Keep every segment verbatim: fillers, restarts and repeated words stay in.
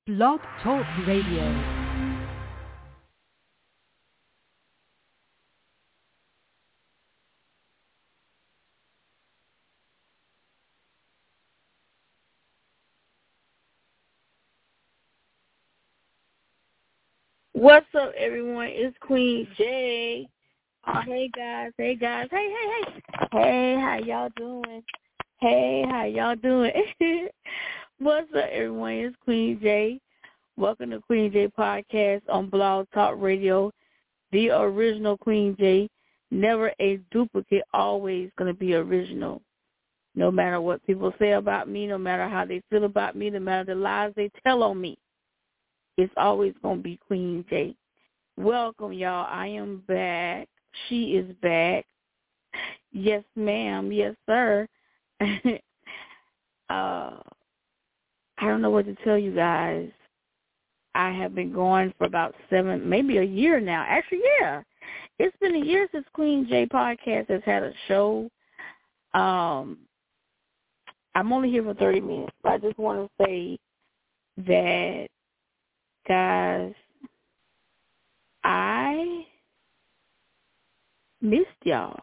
Blog Talk Radio. What's up, everyone? It's Queen J. Oh, hey, guys. Hey, guys. Hey, hey, hey. Hey, how y'all doing? Hey, how y'all doing? What's up, everyone? It's Queen J. Welcome to Queen J Podcast on Blog Talk Radio. The original Queen J. Never a duplicate, always going to be original. No matter what people say about me, no matter how they feel about me, no matter the lies they tell on me. It's always going to be Queen J. Welcome, y'all. I am back. She is back. Yes, ma'am. Yes, sir. uh, I don't know what to tell you guys. I have been going for about seven, maybe a year now. Actually, yeah. It's been a year since Queen J Podcast has had a show. Um, I'm only here for thirty minutes, but I just want to say that, guys, I missed y'all.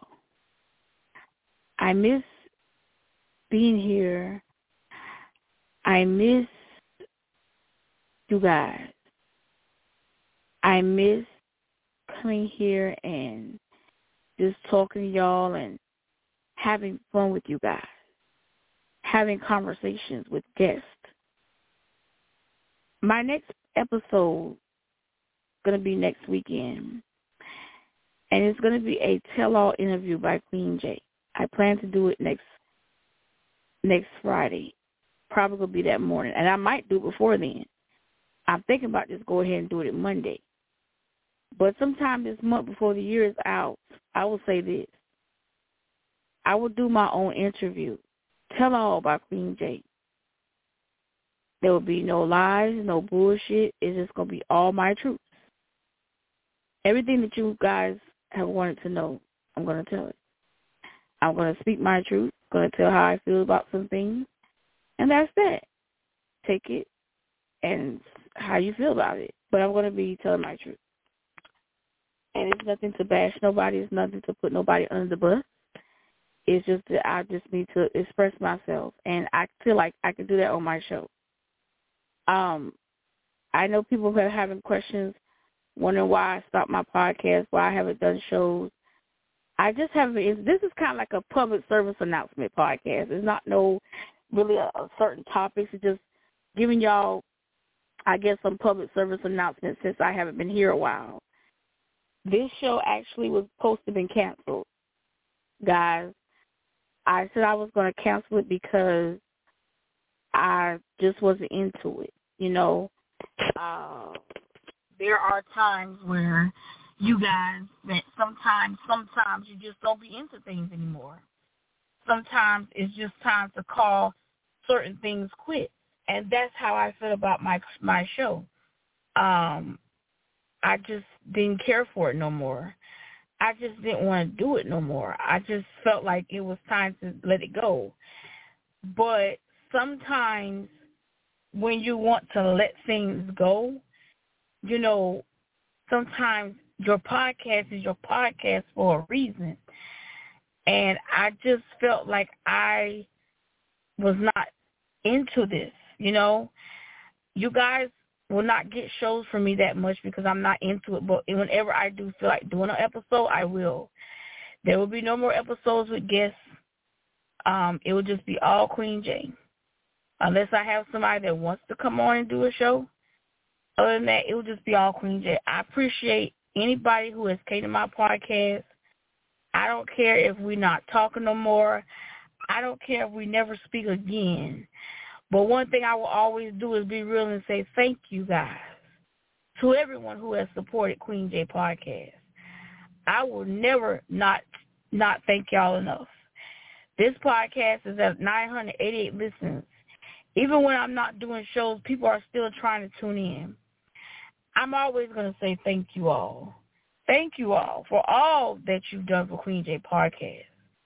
I miss being here. I miss you guys. I miss coming here and just talking to y'all and having fun with you guys, having conversations with guests. My next episode going to be next weekend, and it's going to be a tell-all interview by Queen J. I plan to do it next next Friday. Probably will be that morning, and I might do it before then. I'm thinking about just go ahead and do it Monday. But sometime this month before the year is out, I will say this. I will do my own interview. Tell all by Queen J. There will be no lies, no bullshit. It's just going to be all my truths. Everything that you guys have wanted to know, I'm going to tell it. I'm going to speak my truth. I'm going to tell how I feel about some things. And that's that. Take it and how you feel about it. But I'm going to be telling my truth. And it's nothing to bash nobody. It's nothing to put nobody under the bus. It's just that I just need to express myself. And I feel like I can do that on my show. Um, I know people are having questions, wondering why I stopped my podcast, why I haven't done shows. I just haven't. This is kind of like a public service announcement podcast. It's not no really a, a certain topics. It's just giving y'all, I guess, some public service announcements since I haven't been here a while. This show actually was supposed to have been canceled, guys. I said I was going to cancel it because I just wasn't into it. You know, uh, there are times where you guys, that sometimes, sometimes you just don't be into things anymore. Sometimes it's just time to call certain things quit. And that's how I feel about my my show. Um, I just didn't care for it no more. I just didn't want to do it no more. I just felt like it was time to let it go. But sometimes when you want to let things go, you know, sometimes your podcast is your podcast for a reason. And I just felt like I was not into this, you know. You guys will not get shows from me that much because I'm not into it. But whenever I do feel like doing an episode, I will. There will be no more episodes with guests. Um, it will just be all Queen J. Unless I have somebody that wants to come on and do a show. Other than that, it will just be all Queen J. I appreciate anybody who has came to my podcast. I don't care if we're not talking no more. I don't care if we never speak again. But one thing I will always do is be real and say thank you, guys, to everyone who has supported Queen J Podcast. I will never not not thank y'all enough. This podcast is at nine hundred eighty-eight listens. Even when I'm not doing shows, people are still trying to tune in. I'm always going to say thank you all. Thank you all for all that you've done for Queen J Podcast.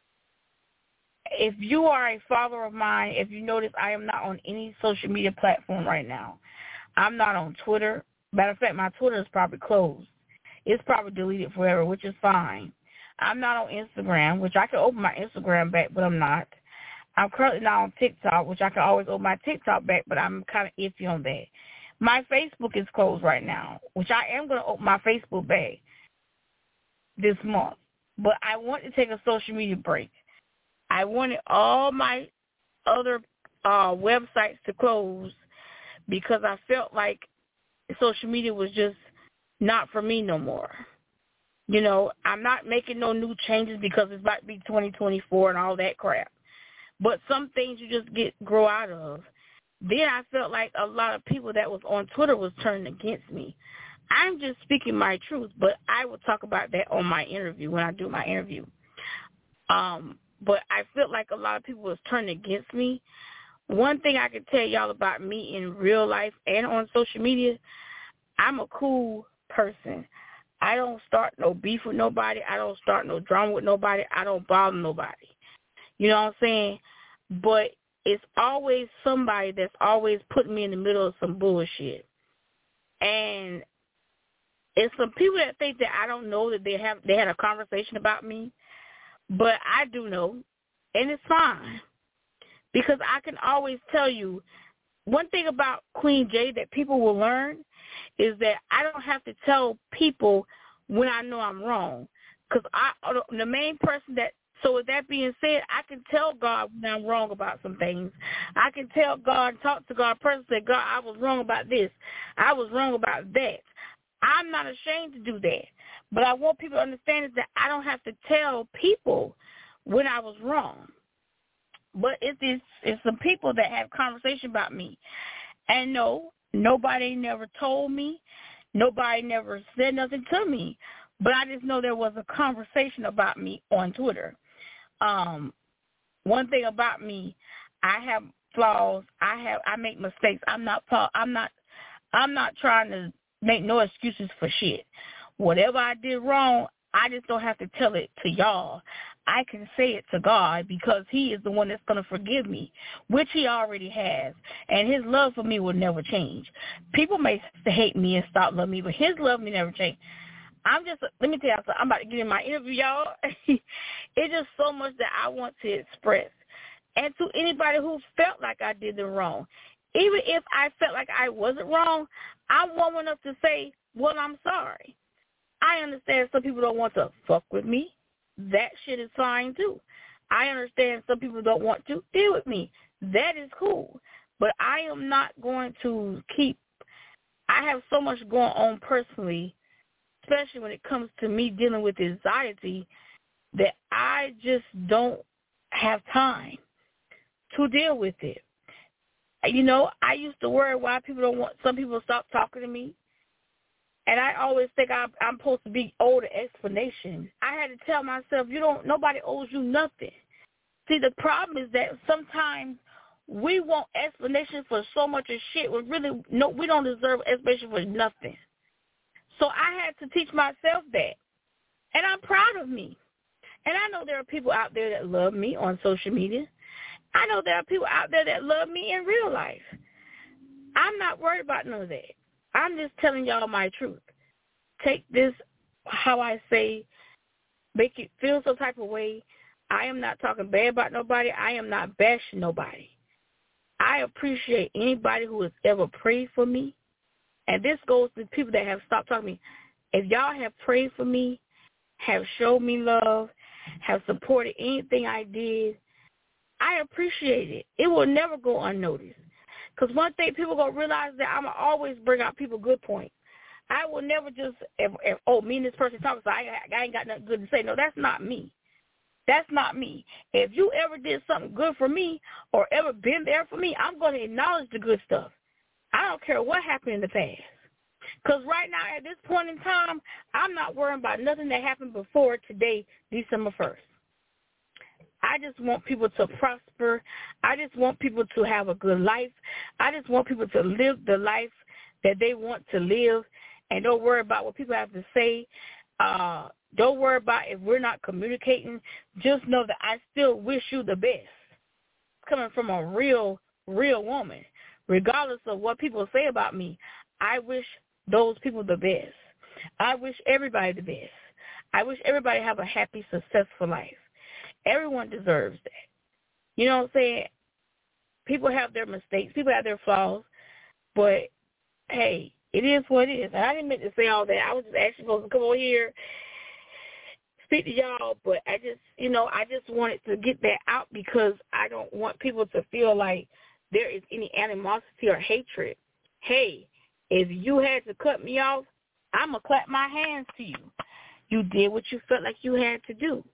If you are a follower of mine, if you notice I am not on any social media platform right now, I'm not on Twitter. Matter of fact, my Twitter is probably closed. It's probably deleted forever, which is fine. I'm not on Instagram, which I can open my Instagram back, but I'm not. I'm currently not on TikTok, which I can always open my TikTok back, but I'm kind of iffy on that. My Facebook is closed right now, which I am going to open my Facebook back this month. But I want to take a social media break. I wanted all my other uh, websites to close because I felt like social media was just not for me no more. You know, I'm not making no new changes because it's about to be twenty twenty-four and all that crap. But some things you just get grow out of. Then I felt like a lot of people that was on Twitter was turning against me. I'm just speaking my truth, but I will talk about that on my interview when I do my interview. Um, but I felt like a lot of people was turning against me. One thing I can tell y'all about me in real life and on social media, I'm a cool person. I don't start no beef with nobody. I don't start no drama with nobody. I don't bother nobody. You know what I'm saying? But it's always somebody that's always putting me in the middle of some bullshit. And it's some people that think that I don't know that they have they had a conversation about me. But I do know, and it's fine. Because I can always tell you, one thing about Queen J that people will learn is that I don't have to tell people when I know I'm wrong. Because I, the main person that, so with that being said, I can tell God when I'm wrong about some things. I can tell God, talk to God personally, say, God, I was wrong about this. I was wrong about that. I'm not ashamed to do that. But I want people to understand is that I don't have to tell people when I was wrong. But it's, it's, it's some people that have conversation about me. And no, nobody never told me. Nobody never said nothing to me. But I just know there was a conversation about me on Twitter. Um, one thing about me, I have flaws. I have I make mistakes. I'm not I'm not I'm not trying to make no excuses for shit. Whatever I did wrong, I just don't have to tell it to y'all. I can say it to God because he is the one that's going to forgive me, which he already has. And his love for me will never change. People may hate me and stop loving me, but his love for me never change. I'm just, let me tell y'all something. I'm about to get in my interview, y'all. It's just so much that I want to express. And to anybody who felt like I did them wrong, even if I felt like I wasn't wrong, I'm woman enough to say, well, I'm sorry. I understand some people don't want to fuck with me. That shit is fine, too. I understand some people don't want to deal with me. That is cool. But I am not going to keep, I have so much going on personally, especially when it comes to me dealing with anxiety, that I just don't have time to deal with it. You know, I used to worry why people don't want, some people stop talking to me. And I always think I'm, I'm supposed to be owed an explanation. I had to tell myself, you don't, nobody owes you nothing. See, the problem is that sometimes we want explanation for so much of shit. We really, no, we don't deserve explanation for nothing. So I had to teach myself that. And I'm proud of me. And I know there are people out there that love me on social media. I know there are people out there that love me in real life. I'm not worried about none of that. I'm just telling y'all my truth. Take this, how I say, make it feel some type of way. I am not talking bad about nobody. I am not bashing nobody. I appreciate anybody who has ever prayed for me. And this goes to people that have stopped talking to me. If y'all have prayed for me, have showed me love, have supported anything I did, I appreciate it. It will never go unnoticed. Because one thing people going to realize that I'm going to always bring out people good points. I will never just, if, if, oh, me and this person talking, so I, I ain't got nothing good to say. No, that's not me. That's not me. If you ever did something good for me or ever been there for me, I'm going to acknowledge the good stuff. I don't care what happened in the past. Because right now, at this point in time, I'm not worrying about nothing that happened before today, December first. I just want people to prosper. I just want people to have a good life. I just want people to live the life that they want to live, and don't worry about what people have to say. Uh, don't worry about if we're not communicating. Just know that I still wish you the best. Coming from a real, real woman. regardless of what people say about me, I wish those people the best. I wish everybody the best. I wish everybody have a happy, successful life. Everyone deserves that. You know what I'm saying? People have their mistakes. People have their flaws. But, hey, it is what it is. And I didn't mean to say all that. I was just actually supposed to come over here, speak to y'all, but I just, you know, I just wanted to get that out because I don't want people to feel like there is any animosity or hatred. Hey, if you had to cut me off, I'm going to clap my hands to you. You did what you felt like you had to do.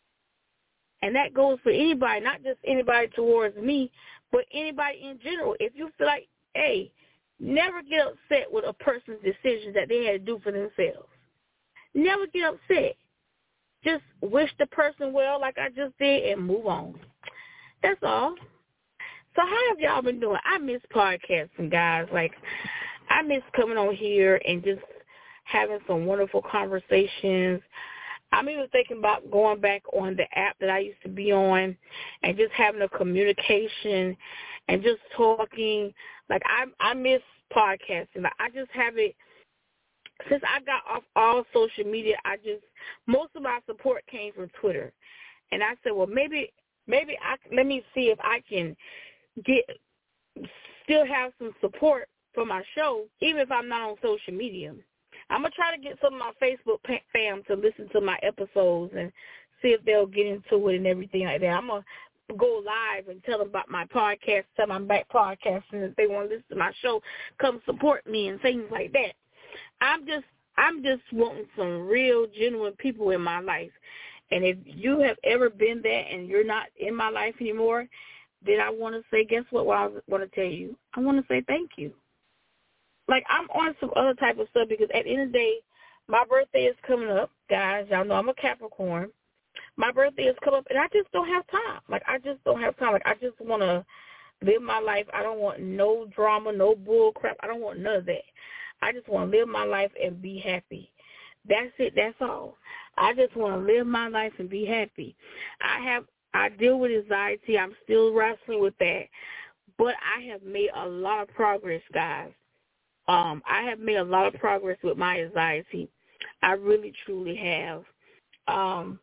And that goes for anybody, not just anybody towards me, but anybody in general. If you feel like, hey, never get upset with a person's decision that they had to do for themselves. Never get upset. Just wish the person well like I just did and move on. That's all. So how have y'all been doing? I miss podcasting, guys. Like, I miss coming on here and just having some wonderful conversations. I'm even thinking about going back on the app that I used to be on and just having a communication and just talking. Like, I I miss podcasting. Like, I just have it. Since I got off all social media, I just, most of my support came from Twitter. And I said, well, maybe, maybe I, let me see if I can get, still have some support for my show, even if I'm not on social media. I'm going to try to get some of my Facebook fam to listen to my episodes and see if they'll get into it and everything like that. I'm going to go live and tell them about my podcast, tell them I'm back podcasting. If they want to listen to my show, come support me and things like that. I'm just I'm just wanting some real, genuine people in my life. And if you have ever been there and you're not in my life anymore, then I want to say, guess what, what I want to tell you? I want to say thank you. Like, I'm on some other type of stuff because at the end of the day, my birthday is coming up, guys. Y'all know I'm a Capricorn. My birthday is coming up, and I just don't have time. Like, I just don't have time. Like, I just want to live my life. I don't want no drama, no bull crap. I don't want none of that. I just want to live my life and be happy. That's it. That's all. I just want to live my life and be happy. I have, I deal with anxiety. I'm still wrestling with that. But I have made a lot of progress, guys. Um, I have made a lot of progress with my anxiety. I really, truly have. Um,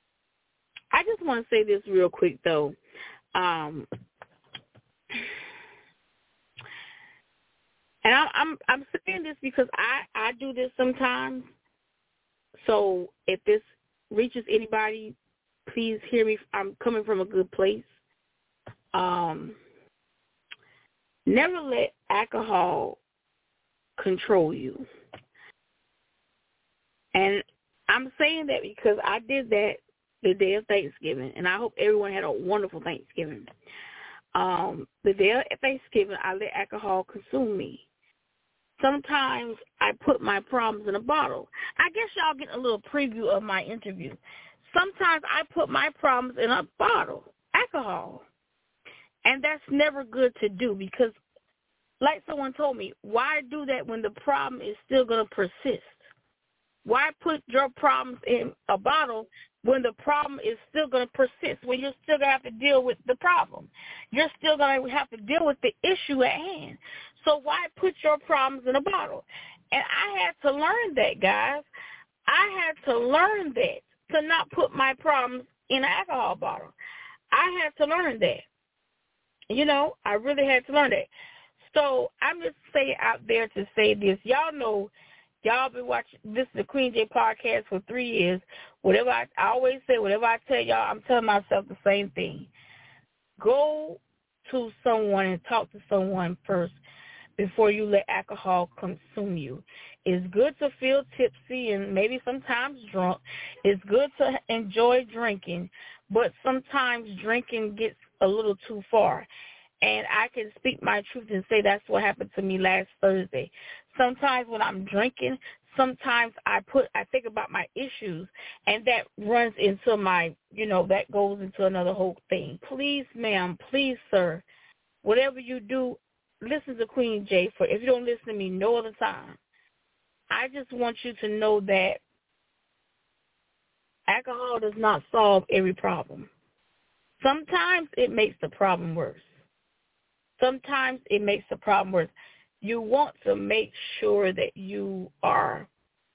I just want to say this real quick, though. Um, and I, I'm I'm saying this because I, I do this sometimes. So if this reaches anybody, please hear me. I'm coming from a good place. Um, never let alcohol control you. And I'm saying that because I did that the day of Thanksgiving, and I hope everyone had a wonderful Thanksgiving. Um, the day of Thanksgiving, I let alcohol consume me. Sometimes I put my problems in a bottle. I guess y'all get a little preview of my interview. Sometimes I put my problems in a bottle, alcohol. And that's never good to do because, like someone told me, why do that when the problem is still going to persist? Why put your problems in a bottle when the problem is still going to persist, when you're still going to have to deal with the problem? You're still going to have to deal with the issue at hand. So why put your problems in a bottle? And I had to learn that, guys. I had to learn that, to not put my problems in an alcohol bottle. I had to learn that. You know, I really had to learn that. So I'm just saying out there to say this. Y'all know, y'all been watching this is the Queen J podcast for three years. Whatever I, I always say, whatever I tell y'all, I'm telling myself the same thing. Go to someone and talk to someone first before you let alcohol consume you. It's good to feel tipsy and maybe sometimes drunk. It's good to enjoy drinking, but sometimes drinking gets a little too far. And I can speak my truth and say that's what happened to me last Thursday. Sometimes when I'm drinking, sometimes I put, I think about my issues, and that runs into my, you know, that goes into another whole thing. Please, ma'am, please, sir, whatever you do, listen to Queen J. For if you don't listen to me no other time, I just want you to know that alcohol does not solve every problem. Sometimes it makes the problem worse. sometimes it makes the problem worse. You want to make sure that you are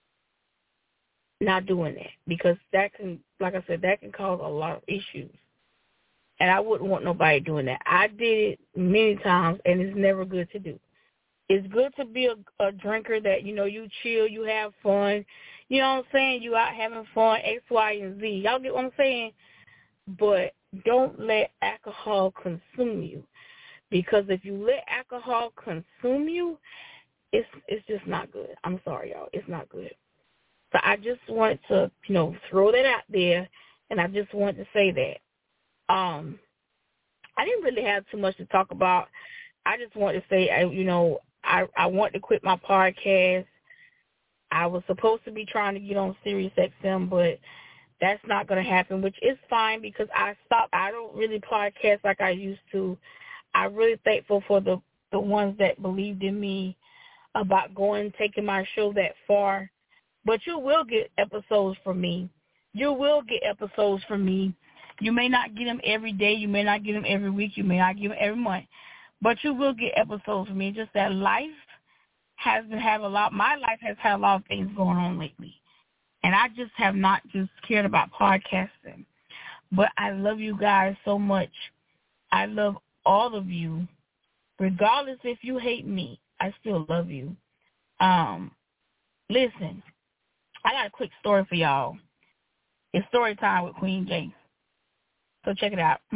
not doing that, because that can, like I said, that can cause a lot of issues. And I wouldn't want nobody doing that. I did it many times, and it's never good to do. It's good to be a, a drinker that, you know, you chill, you have fun. You know what I'm saying? You out having fun, X, Y, and Z. Y'all get what I'm saying? But don't let alcohol consume you, because if you let alcohol consume you, it's it's just not good. I'm sorry, y'all. It's not good. So I just wanted to, you know, throw that out there, and I just wanted to say that. Um, I didn't really have too much to talk about. I just wanted to say, I, you know, I, I want to quit my podcast. I was supposed to be trying to get on Sirius X M, but that's not going to happen, which is fine because I stopped. I don't really podcast like I used to. I'm really thankful for the, the ones that believed in me about going, taking my show that far. But you will get episodes from me. You will get episodes from me. You may not get them every day. You may not get them every week. You may not get them every month. But you will get episodes from me. Just that life has been having a lot. My life has had a lot of things going on lately. And I just have not just cared about podcasting. But I love you guys so much. I love all of you. Regardless if you hate me, I still love you. Um, listen, I got a quick story for y'all. It's story time with Queen J. So check it out.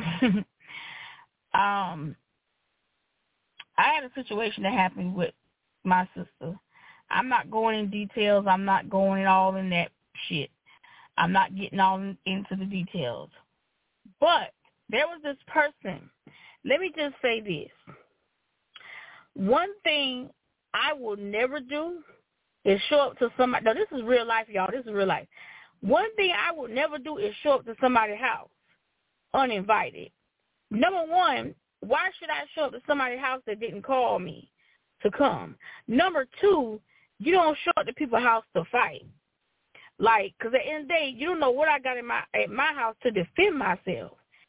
um, I had a situation that happened with my sister. I'm not going in details. I'm not going all in that shit. I'm not getting all in, into the details. But there was this person. Let me just say this. One thing I will never do is show up to somebody. No, this is real life, y'all. This is real life. One thing I will never do is show up to somebody's house uninvited. Number one, why should I show up to somebody's house that didn't call me to come? Number two, you don't show up to people's house to fight. Like, because at the end of the day, you don't know what I got in my at my house to defend myself.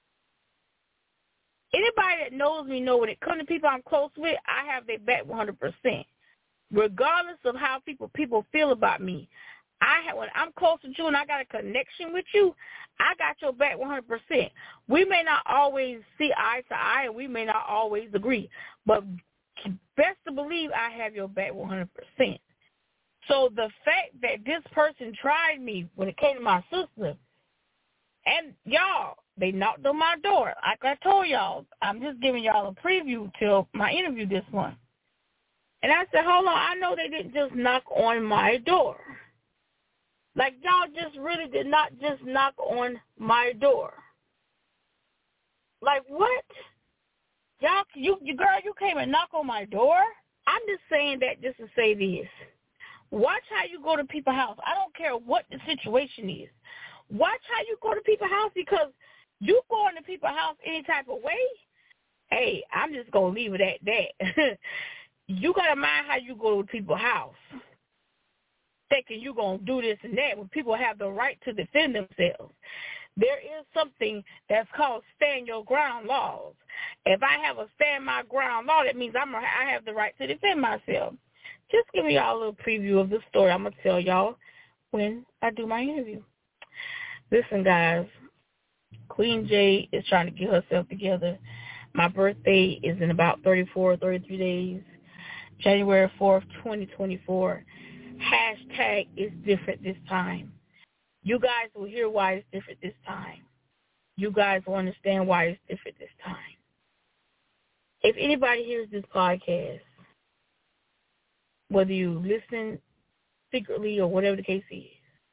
Anybody that knows me know when it comes to people I'm close with, I have their back one hundred percent. Regardless of how people people feel about me, I have, when I'm close to you and I got a connection with you, I got your back one hundred percent. We may not always see eye to eye, and we may not always agree, but best to believe I have your back one hundred percent. So the fact that this person tried me when it came to my sister, and y'all, they knocked on my door. Like I told y'all, I'm just giving y'all a preview till my interview this month. And I said, hold on, I know they didn't just knock on my door. Like, y'all just really did not just knock on my door. Like, what? Y'all, you, you girl, you came and knock on my door? I'm just saying that just to say this. Watch how you go to people's house. I don't care what the situation is. Watch how you go to people's house, because you go into people's house any type of way, hey, I'm just going to leave it at that. You got to mind how you go to people's house, thinking you're going to do this and that when people have the right to defend themselves. There is something that's called stand your ground laws. If I have a stand my ground law, that means I'm a, I have the right to defend myself. Just give me y'all a little preview of the story I'm going to tell y'all when I do my interview. Listen, guys, Queen J is trying to get herself together. My birthday is in about thirty-four, thirty-three days. January fourth, twenty twenty-four. Hashtag is different this time. You guys will hear why it's different this time. You guys will understand why it's different this time. If anybody hears this podcast, whether you listen secretly or whatever the case is,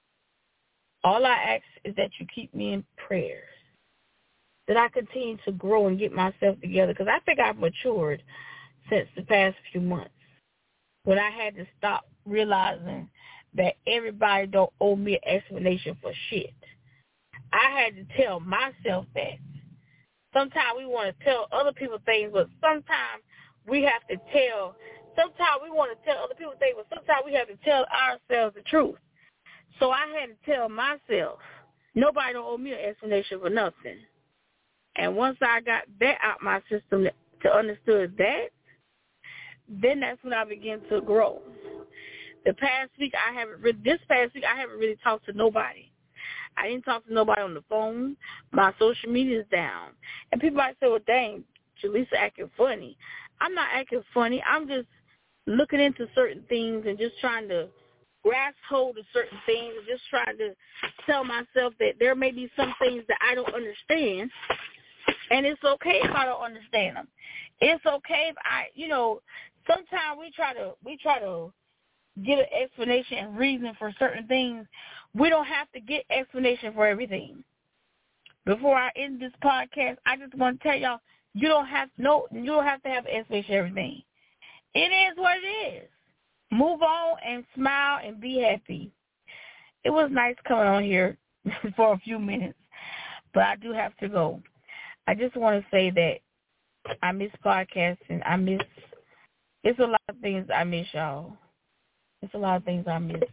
all I ask is that you keep me in prayers, that I continue to grow and get myself together, because I think I've matured since the past few months, when I had to stop realizing that everybody don't owe me an explanation for shit. I had to tell myself that. Sometimes we want to tell other people things, but sometimes we have to tell, sometimes we want to tell other people things, but sometimes we have to tell ourselves the truth. So I had to tell myself, nobody don't owe me an explanation for nothing. And once I got that out my system to understand that, then that's when I begin to grow. The past week, I haven't really, this past week, I haven't really talked to nobody. I didn't talk to nobody on the phone. My social media is down. And people might say, well, dang, Jaleesa acting funny. I'm not acting funny. I'm just looking into certain things and just trying to grasp hold of certain things and just trying to tell myself that there may be some things that I don't understand, and it's okay if I don't understand them. It's okay if I, you know, sometimes we try to we try to get an explanation and reason for certain things. We don't have to get explanation for everything. Before I end this podcast, I just want to tell y'all, you don't have no, you don't have to have an explanation for everything. It is what it is. Move on and smile and be happy. It was nice coming on here for a few minutes, but I do have to go. I just want to say that I miss podcasting. I miss, it's a lot of things I miss, y'all. It's a lot of things I miss.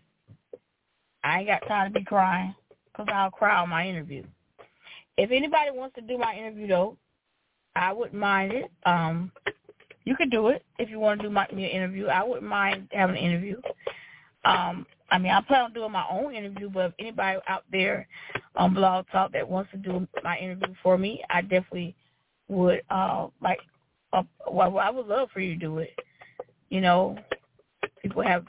I ain't got time to be crying because I'll cry on my interview. If anybody wants to do my interview, though, I wouldn't mind it. Um, you could do it if you want to do my me an interview. I wouldn't mind having an interview. Um, I mean, I plan on doing my own interview, but if anybody out there on Blog Talk that wants to do my interview for me, I definitely would uh, like. Uh, well, I would love for you to do it. You know, people have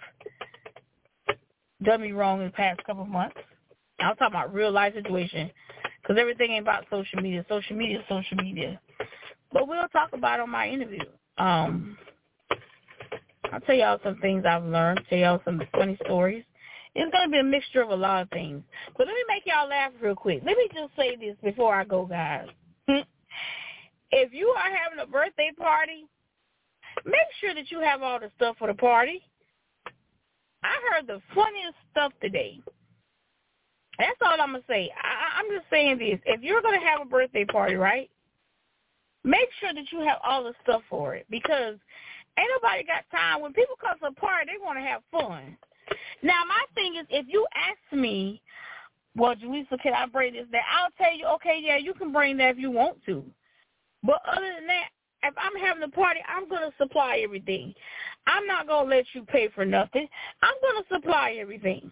done me wrong in the past couple of months. I'm talking about real life situation because everything ain't about social media. Social media is social media. But we'll talk about it on my interview. Um, I'll tell y'all some things I've learned, tell y'all some funny stories. It's going to be a mixture of a lot of things. But let me make y'all laugh real quick. Let me just say this before I go, guys. If you are having a birthday party, make sure that you have all the stuff for the party. I heard the funniest stuff today. That's all I'm going to say. I, I'm just saying this. If you're going to have a birthday party, right, make sure that you have all the stuff for it because ain't nobody got time. When people come to a party, they want to have fun. Now, my thing is, if you ask me, well, Jaleesa, can I bring this there? I'll tell you, okay, yeah, you can bring that if you want to. But other than that, if I'm having a party, I'm going to supply everything. I'm not going to let you pay for nothing. I'm going to supply everything.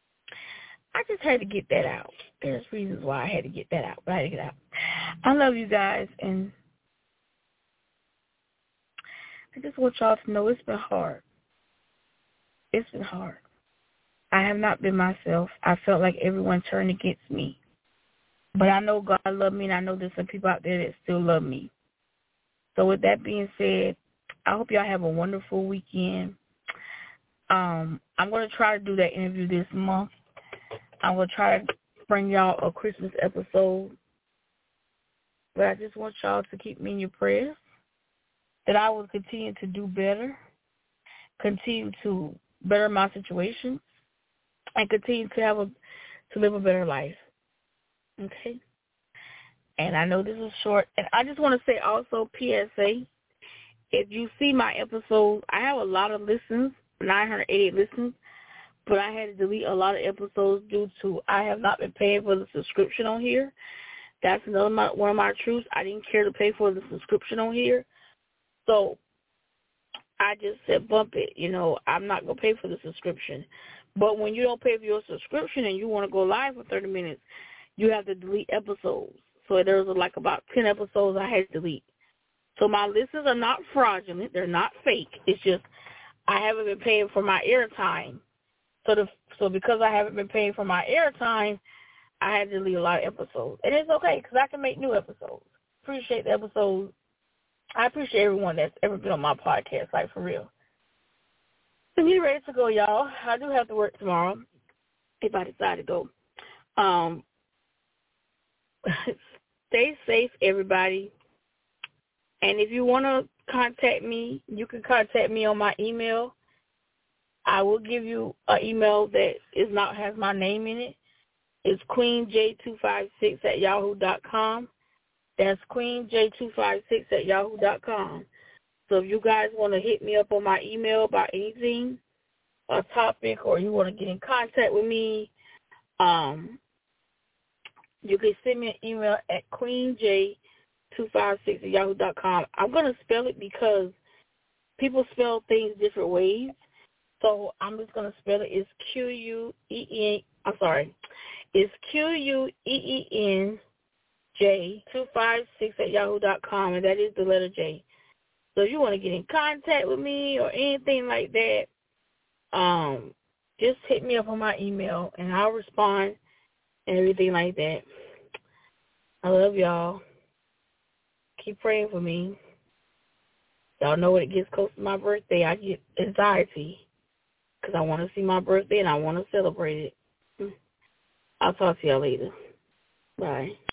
I just had to get that out. There's reasons why I had to get that out, but I had to get it out. I love you guys, and I just want y'all to know it's been hard. It's been hard. I have not been myself. I felt like everyone turned against me. But I know God loves me, and I know there's some people out there that still love me. So with that being said, I hope y'all have a wonderful weekend. Um, I'm going to try to do that interview this month. I'm going to try to bring y'all a Christmas episode. But I just want y'all to keep me in your prayers, that I will continue to do better, continue to better my situation, and continue to have a to live a better life. Okay? And I know this is short. And I just want to say also, P S A, if you see my episodes, I have a lot of listens, nine hundred eighty-eight listens, but I had to delete a lot of episodes due to I have not been paying for the subscription on here. That's another my, one of my truths. I didn't care to pay for the subscription on here. So I just said, bump it. You know, I'm not going to pay for the subscription. But when you don't pay for your subscription and you want to go live for thirty minutes, you have to delete episodes. So there was like about ten episodes I had to delete. So my listens are not fraudulent. They're not fake. It's just I haven't been paying for my airtime. So the, so because I haven't been paying for my airtime, I had to delete a lot of episodes. And it's okay because I can make new episodes. Appreciate the episodes. I appreciate everyone that's ever been on my podcast, like for real. So get ready to go, y'all. I do have to work tomorrow if I decide to go. Um, stay safe, everybody. And if you want to contact me, you can contact me on my email. I will give you an email that is not has my name in it. It's queen j two five six at yahoo dot com. That's queen j two five six at yahoo dot com. So if you guys want to hit me up on my email about anything, a topic, or you want to get in contact with me, um, you can send me an email at queenj two five six at yahoo dot com. I'm going to spell it because people spell things different ways. So I'm just going to spell it. It's Q U E N. I'm sorry. It's Q U E E N J two five six at yahoo dot com, and that is the letter J. So if you want to get in contact with me or anything like that, um, just hit me up on my email, and I'll respond and everything like that. I love y'all. Keep praying for me. Y'all know when it gets close to my birthday, I get anxiety because I want to see my birthday and I want to celebrate it. I'll talk to y'all later. Bye.